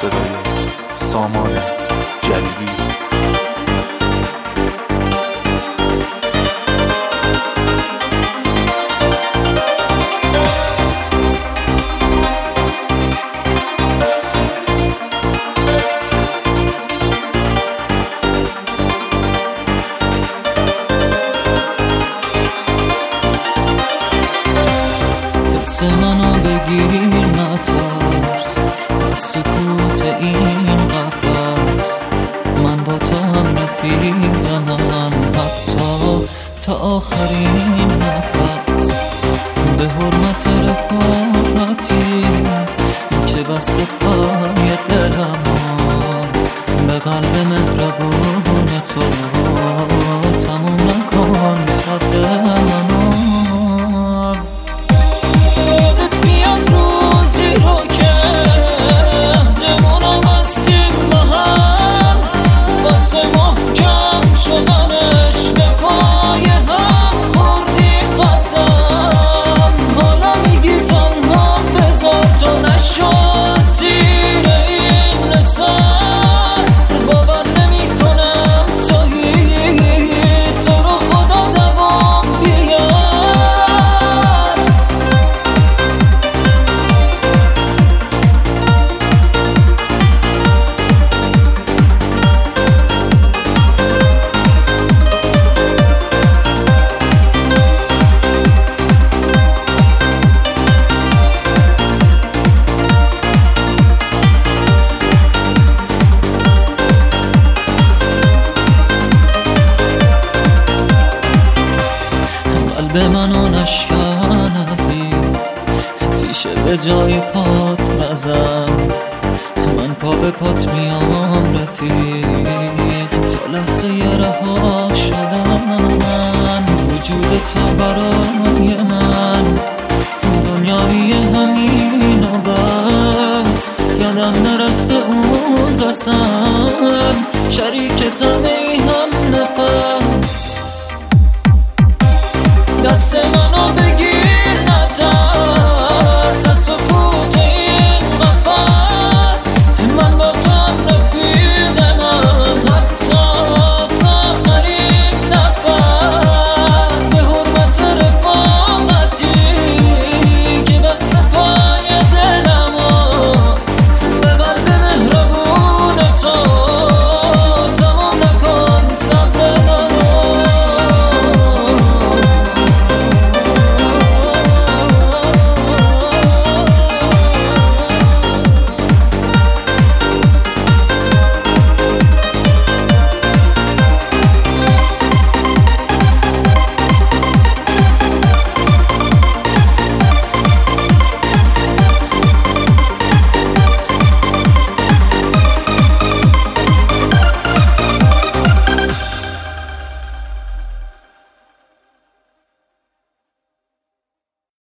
صدای سامان جلیلی. دست منو بگیر نترس از سکوت این قفس، من با تو هم رفیقم حتی تا آخرین نفس. به حرمت رفاقتی که بست پای دلم، به قلب مهربون تو تموم نکن صبر منو. به منو نشکن عزیز، تیشه به جای پات نزن، من پا به پات میام رفیق تا لحظه رها شدن. وجود تو برای